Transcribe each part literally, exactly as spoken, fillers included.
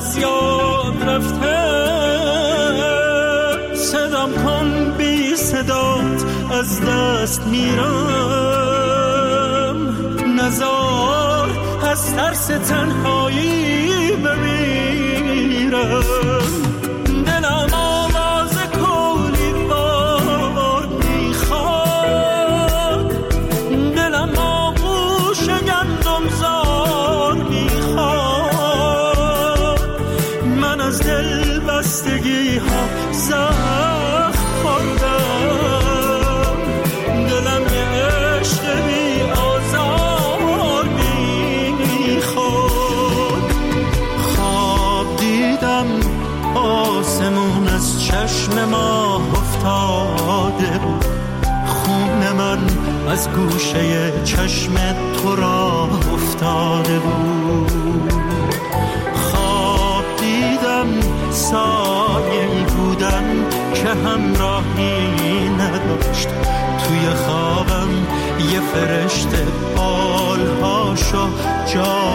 از یاد رفته. صدام کن بی صدات از دست میرم، نزار از ترس تنهایی بمیرم. دلم آواز کولی بار میخواد، دلم آغوش گندم زار میخواد. من از دل بستگی ها زخم خوردم، دلم یه عشق بی آزار میخواد. خواب دیدم آسمون از چشم ماه افتاده بود، خون من از گوشه چشم تو را افتاده بود. خواب دیدم سایه‌ای بودم که همراهی نداشت، توی خوابم یه فرشته بالهاشو جا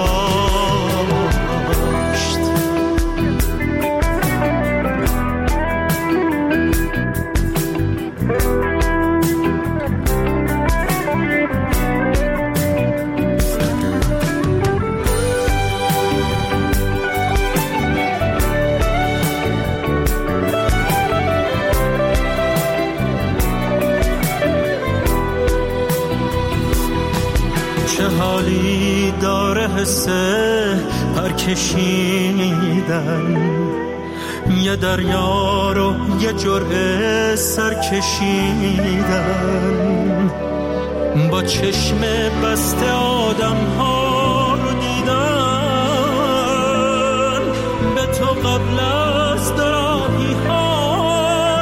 گذاشت. چه حالی داره حسه پر کشیدن، یه دریا رو یه جرعه سر کشیدن. با چشم بسته آدم ها رو دیدن، به تو قبل از دراهی ها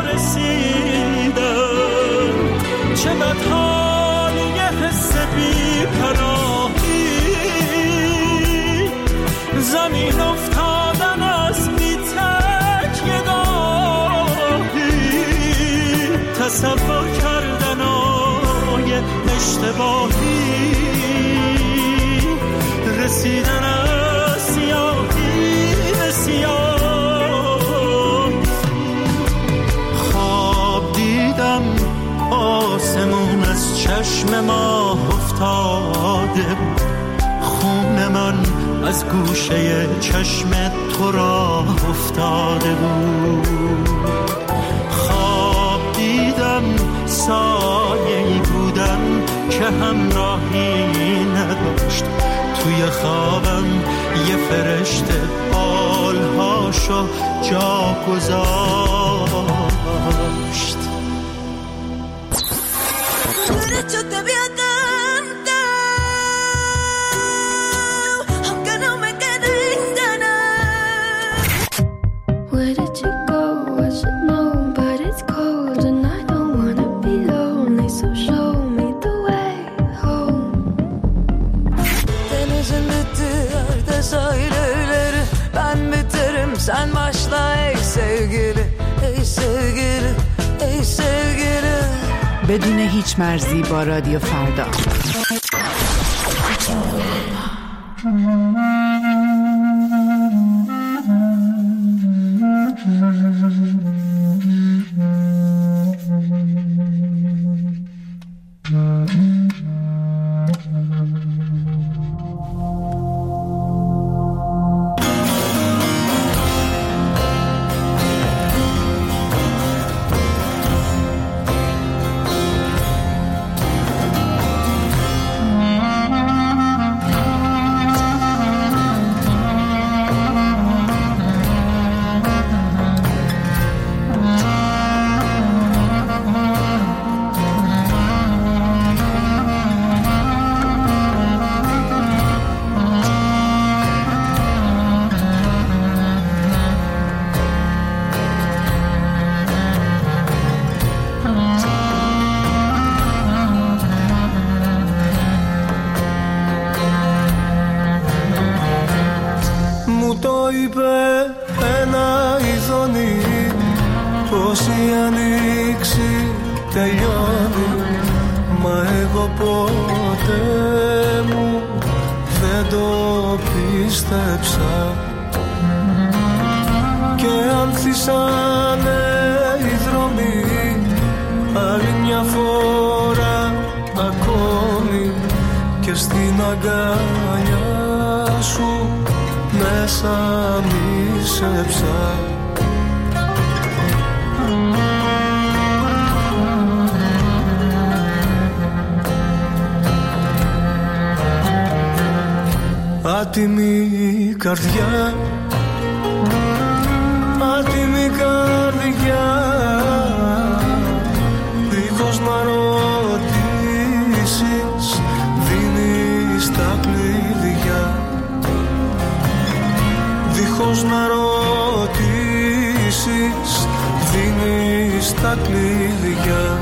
رسیدن. چه بدحالی یه حس بی پناهی، زمین افتادن از بی تکیه گاهی، تصور کردن آی اشتباهی، رسیدن از سیاهی به سیاه. خواب دیدم آسمون از چشم ماه افتاده بود، خون من از گوشه چشم تو را افتاده بود. خواب دیدم سایه‌ای بودم که همراهی نداشت، توی خوابم یه فرشته بالهاشو جا گذاشت. Sen başla ey sevgili, ey sevgili, ey sevgili. بدون هیچ مرزی با رادیو فردا. και ανθίσανε οι δρόμοι άλλη μια φορά ακόμη και στην αγκαλιά σου μέσα μίσεψα. Άτιμη καρδιά, άτιμη καρδιά, δίχως να ρωτήσεις δίνεις τα κλειδιά. Δίχως να ρωτήσεις δίνεις τα κλειδιά.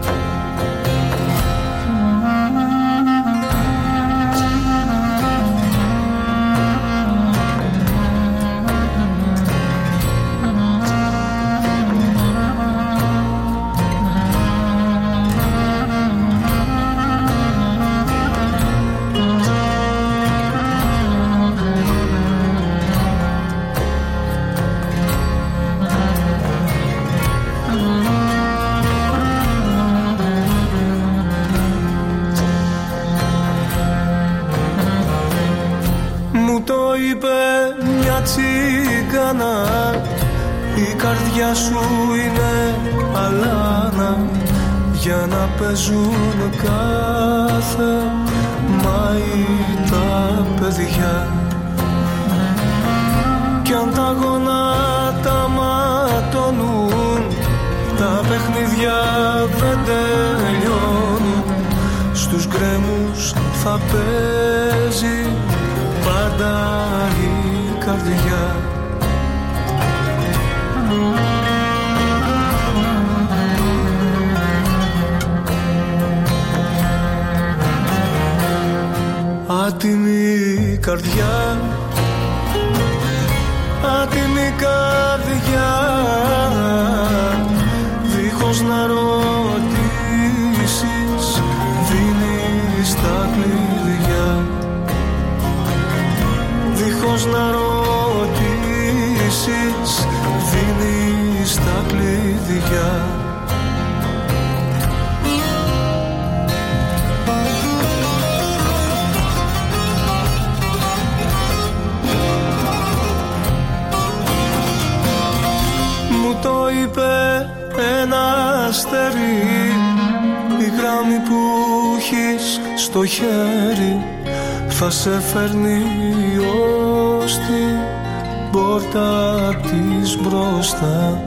Η καρδιά σου είναι αλάνα για να παίζουν κάθε μάη τα παιδιά. Κι αν τα γονάτα ματώνουν, τα παιχνίδια δεν τελειώνουν. Στους γκρέμους θα παίζει πάντα η καρδιά. Άτιμη καρδιά, άτιμη καρδιά, δίχως να ρωτήσεις δίνεις τα κλειδιά. Δίχως να ρωτήσεις δίνεις τα κλειδιά. Το είπε ένα αστέρι, η γράμμη που έχεις στο χέρι θα σε φέρνει ως την πόρτα της μπροστά.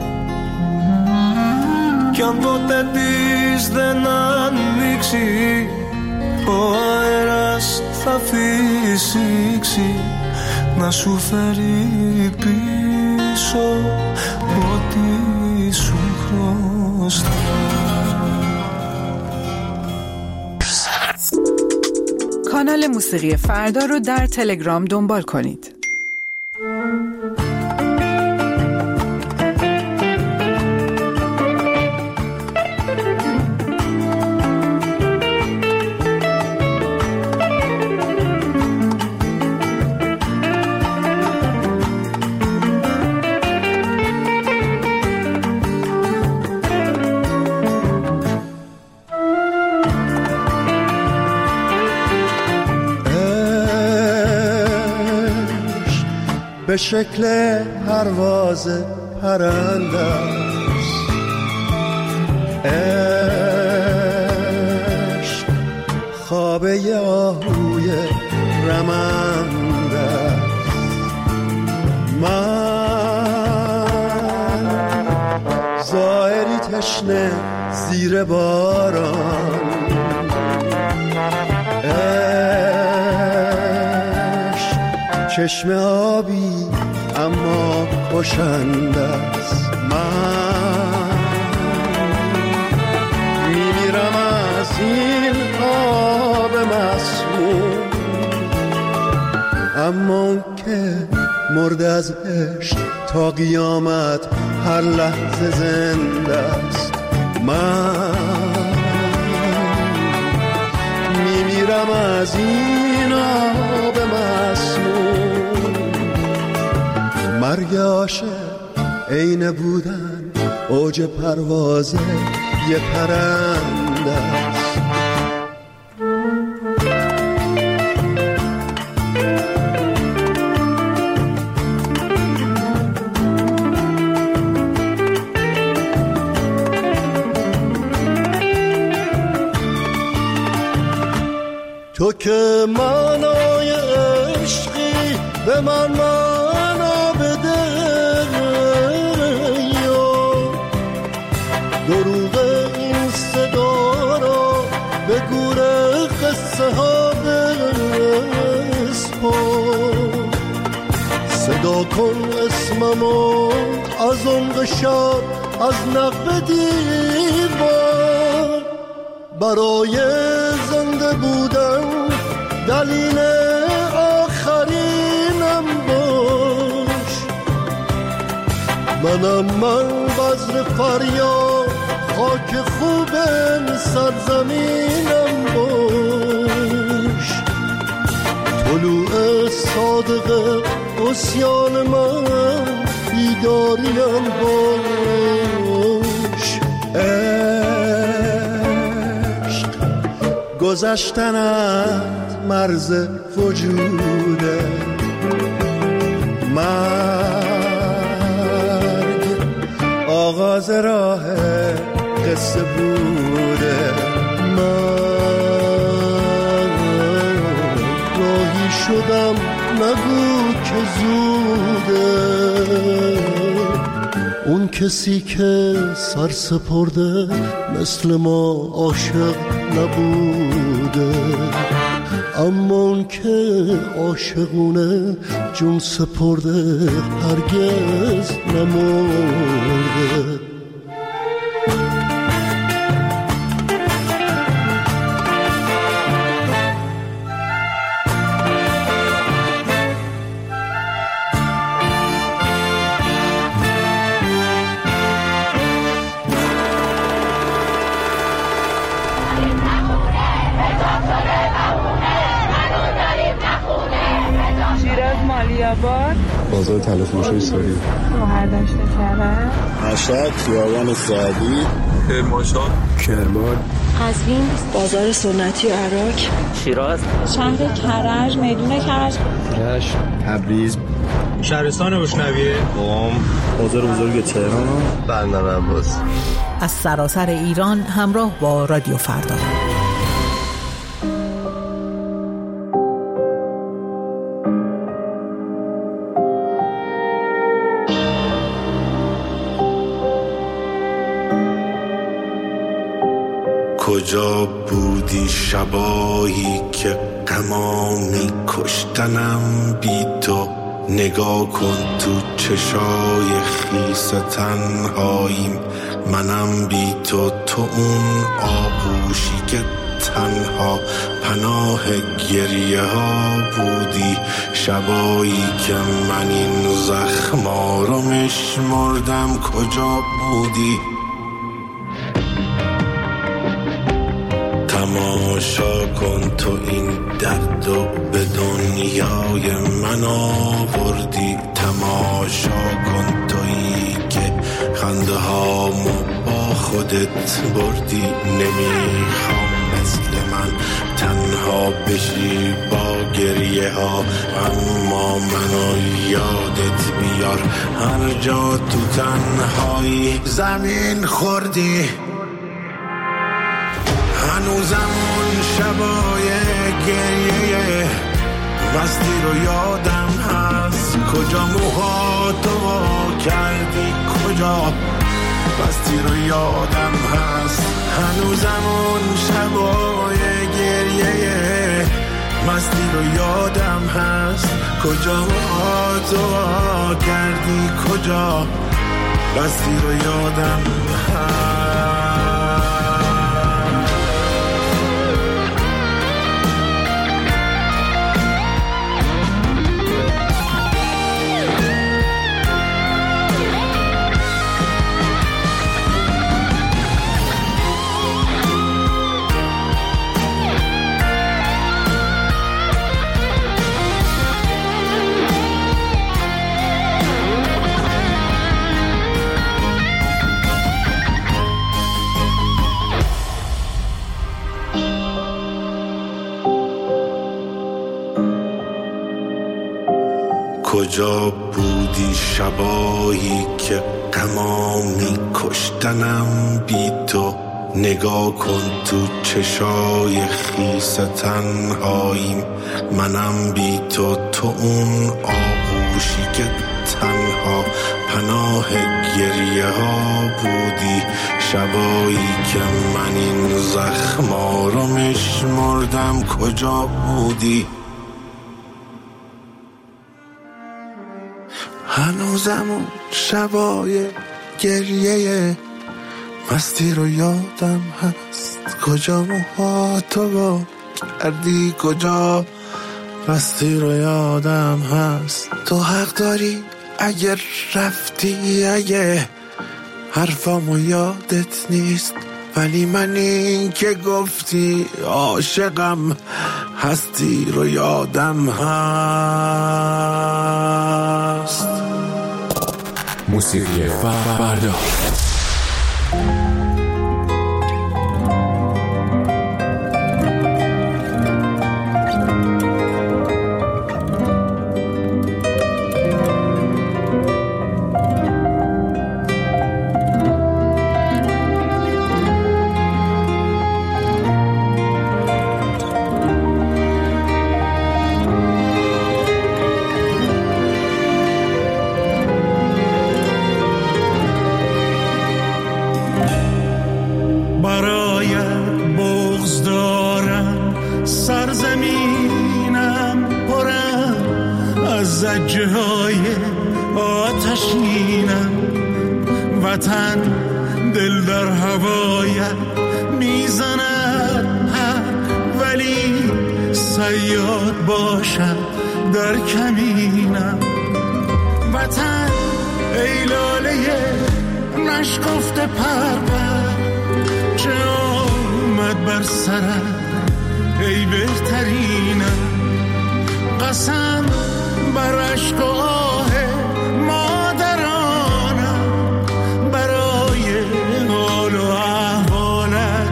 Κι αν ποτέ της δεν ανοίξει, ο αέρας θα φυσήξει να σου φέρει πίσω ό,τι σου χρωστά. کانال موسیقی فردا رو در تلگرام دنبال کنید. به شکل پرواز پرنده است، عشق خواب آهوی رمنده است. من زائری تشنه زیر باران، چشم آبی اما کشنده است. من میمیرم از این آب مسموم، اما اون که مرد از عشق تا قیامت هر لحظه زنده است. من میمیرم از این آب مسموم، مرگ عاشق عین بودن اوج پرواز یه پرنده است. تو که معنای عشقی به من معنا بده، دروغ این صدا را به گور قصه ها بسپار. صدا کن اسممو از عمق شب از نقب دیوار. برای زنده بودن دلیل آخرینم باش. منم من بذر فریاد خاک خوب سرزمینم باش. طلوع صادق عصیان من بیداریم باش. عشق گذشتن از مرز وجوده، مرگ آغاز راه قصه بوده. من راهی شدم نگو که زوده، اون کسی که سر سپرده مثل ما عاشق نبوده، اما اون که عاشقونه جون سپرده هرگز نمرده. بازار تلفروشی ساری، روهر دشت کرد، مشهد، خیابان سعدی، کرمانشاه، کرمان، قزوین، بازار سنتی و عراق، شیراز، شهر کرج، میدون کرج، رشت، تبریز، شهرستان بشنویه، قم، بازار بزرگ تهران، بندر عباس. از سراسر ایران همراه با رادیو فردا. کجا بودی شبایی که غمامی کشتنم بی تو؟ نگاه کن تو چشای خیس تنهاییم، منم بی تو. تو اون آغوشی که تنها پناه گریه ها بودی، شبایی که من این زخما رو میشمردم. کجا بودی؟ تماشا کن تو این درد و به دنیای من آوردی. تماشا کن تویی که خنده هامو با خودت بردی. نمیخوام مثل من تنها بشی با گریه ها، اما منو یادت بیار هر جا تو تنهایی زمین خوردی. هنوزم اون شبای گریه مستی رو یادم هست. کجا موهاتو کردی، کجا مستی رو یادم هست. هنوزم اون شبای گریه مستی رو یادم هست. کجا موهاتو کردی، کجا مستی رو یادم هست. کجا بودی شبایی که غما میکشتنم بی تو؟ نگاه کن تو چشای خیس تنهاییم، منم بی تو، تو اون آغوشی که تنها پناه گریه ها بودی، شبایی که من این زخما رو میشمردم کجا بودی؟ هنوزم اون شبای گریه مستی رو یادم هست، کجا موهاتو با کردی، کجا مستی رو یادم هست. تو حق داری اگر رفتی، اگه حرفامو یادت نیست، ولی من این که گفتی عاشقم هستی رو یادم هست. موسیقی فردا. وطن دل در هوایت میزند ولی صیاد باشد در کمینم. وطن ای لاله نشکفته پرور، چه آمد بر سرت ای بهترینم. قسم بر عشق و آه مادرانم، برای حال و احوالت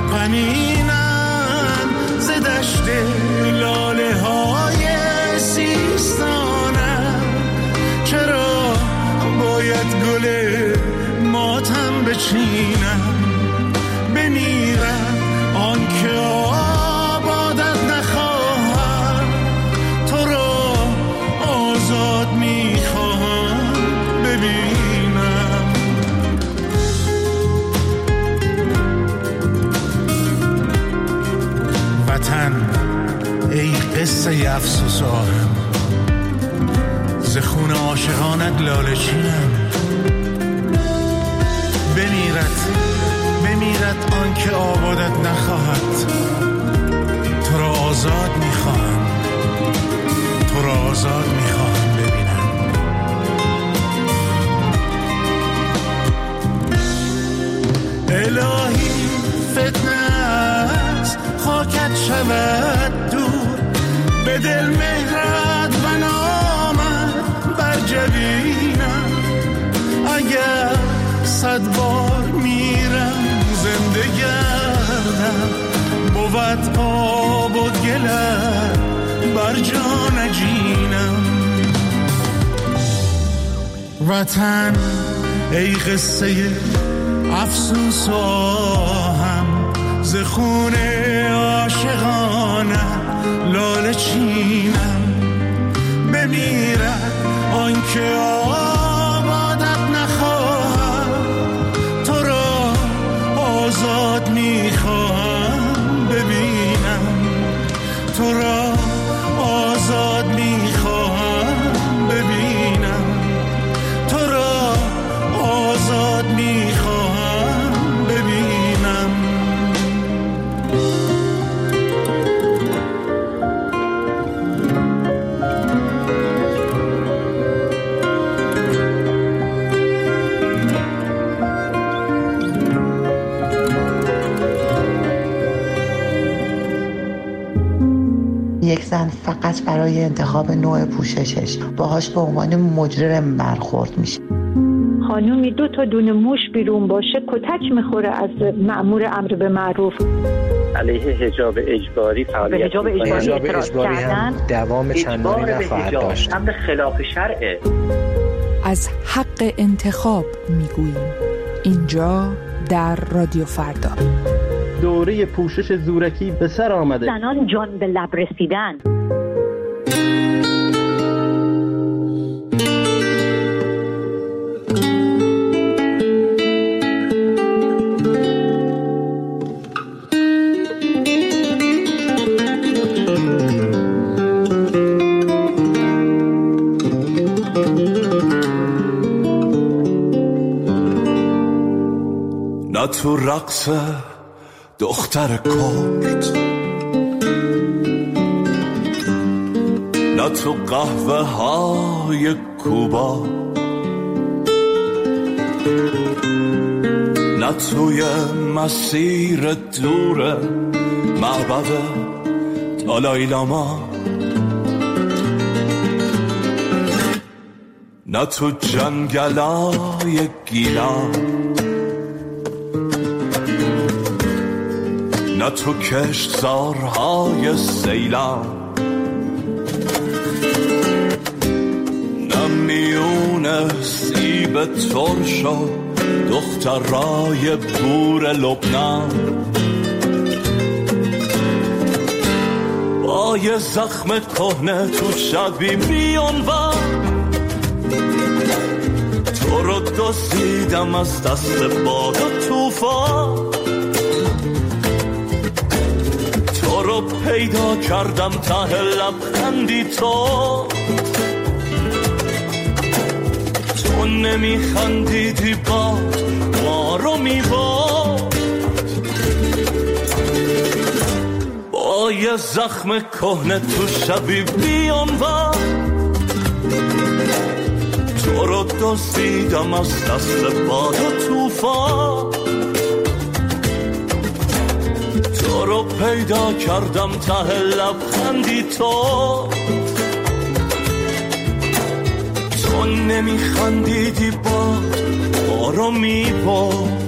غمینم. ز دشت لاله های سیستانم، چرا باید گل ماتم بچینم؟ بمیرم آن که آبادت نخواهم، تو را آزاد میخواهم ببینم. وطن ای قصه افسوس آهم، ز خون عاشقانت لاله چینم. بمیرد بمیرد آن که آبادت نخواهد، تو را آزاد میخواهم، تو را آزاد میخواهم ببینم. الهی فتنه است خاکت شود دور، به دل مهرت و نامت بر جبینم. اگر صد بار میرم زنده گردم، بود آب و گلت بر جا نجینم. وطن ای قصه افسوس و آهم، ز خون عاشقانه لاله چینم. بمیرد آن که آبادت نخواهم، تو را آزاد میخواهم ببینم، تو را آزاد میخواهم ببینم، تو را آزاد میخواهم ببینم. یک زن فقط برای انتخاب نوع پوششش باهاش به عنوان مجرم برخورد میشه. خانومی دو تا دونه موش بیرون باشه کتک میخوره از مأمور امر به معروف. علیه حجاب اجباری فعالیت به حجاب اجباری, حجاب اجباری هم دوام چندانی نخواهد داشت. امر خلاف شرعه. از حق انتخاب میگوییم اینجا در رادیو فردا. دوره پوشش زورکی به سر آمده. زنان جان به لب رسیدن. نه تو رقص دختر کرد، نه تو قهوه های کوبا، نه توی مسیر دور معبد دالای لاما، نه تو جنگلای گیلان، نه تو کشتزارهای سیلان، نه میون سیب ترش و دخترای بور لبنان، با یه زخم کهنه تو شبی بیانوان، تو رو دزدیدم از دست باد و توفان، تو رو پیدا کردم ته لبخندی تو، تو نمیخندیدی باد ما رو میباد، با یه زخم کهنه تو شبی بیانوان، تو رو دزدیدم از دست باد و توفان، تو رو پیدا کردم ته لبخندی تو، تو نمیخندیدی باد ما رو میباد.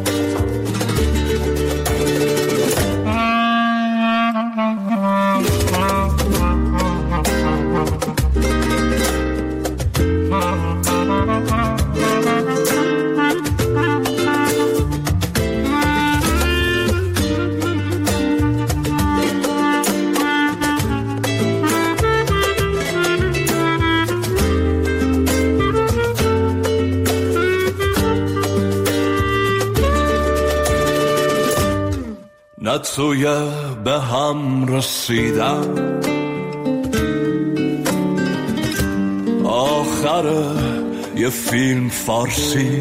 نه توی به هم رسیدن آخر یه فیلم فارسی،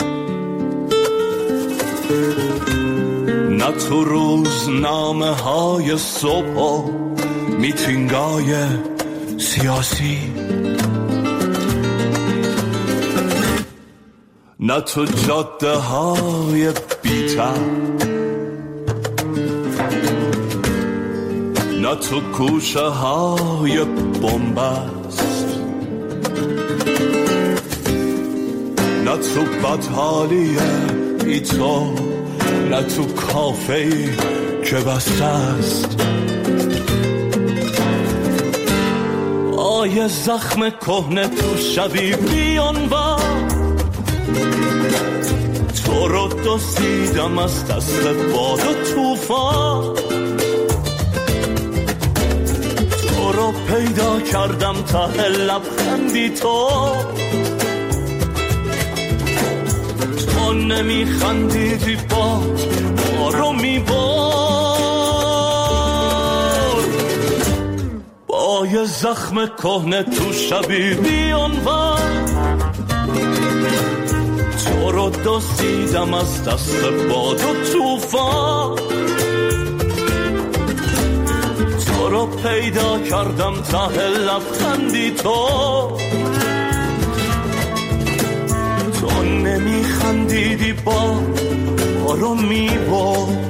نه تو روزنامه های صبح و میتینگای سیاسی، نه تو جاده های بی‌تن، نه تو کوچه های بنبست، نه تو بدحالی بی تو، نه تو کافه‌ای که بسته است، آیه زخم کهنه تو شبی بیانوان، تو رو دزدیدم از دست باد و توفان، تو رو پیدا کردم ته لبخندی تو، تو نمیخندیدی باد ما رو میبار، با یه زخم کهنه تو شبی بیانوان، تو رو دزدیدم از دست باد و توفان، تو رو پیدا کردم ته لبخندی تو، تو نمیخندیدی با ما رو میبرد.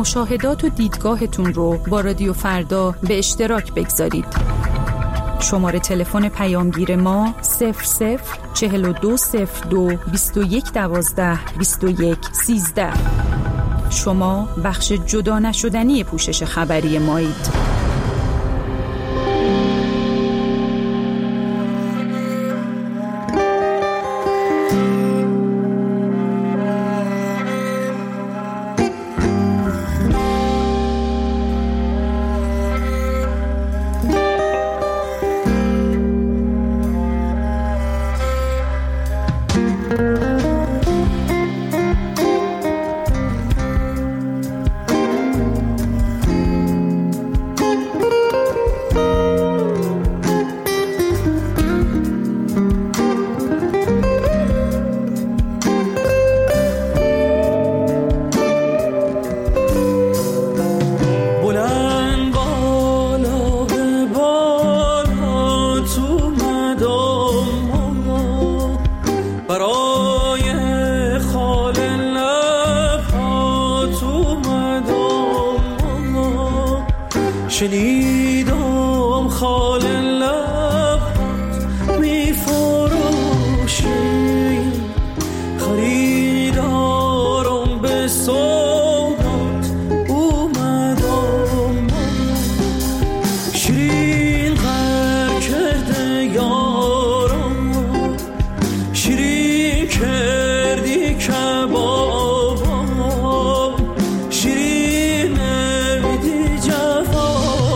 مشاهدات و دیدگاهتون رو با رادیو فردا به اشتراک بگذارید. شماره تلفن پیامگیر ما صفر صفر چهل و دو صفر دو بیست و یک دوازده بیست و یک سیزده. شما بخش جدا نشدنی پوشش خبری مایید. شنیدم خال لبت می فروشی، خریدارم به سودات اومدم، شیرین غر کرده یارم، شیرین کردی کبابم، شیرین نمیدی جفا،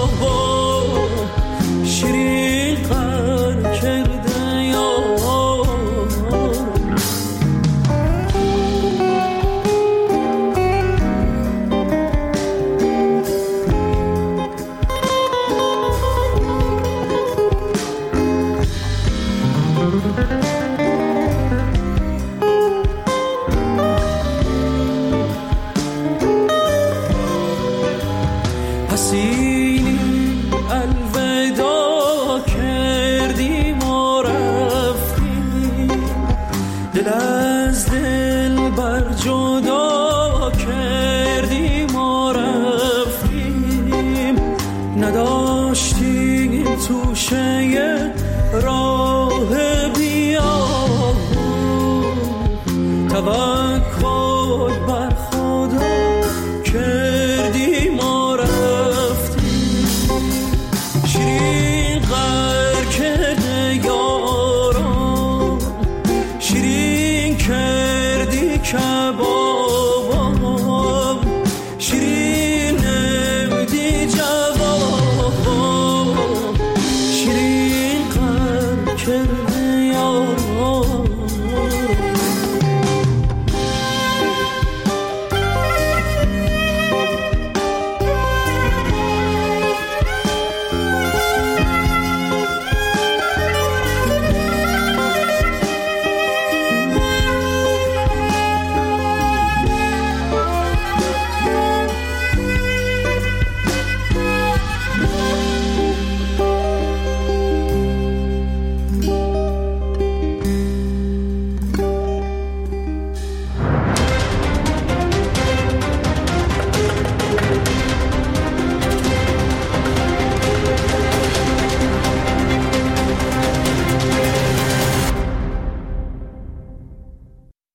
حسینی الوداع کردی ما رفتیم، دل از دل بر جدا کردی ما رفتیم، نداشتیم توشه راه بیا، توکل بر خدا کردی ما رفتیم، شیرین غر کرده یارم، شیرین کردی کباب.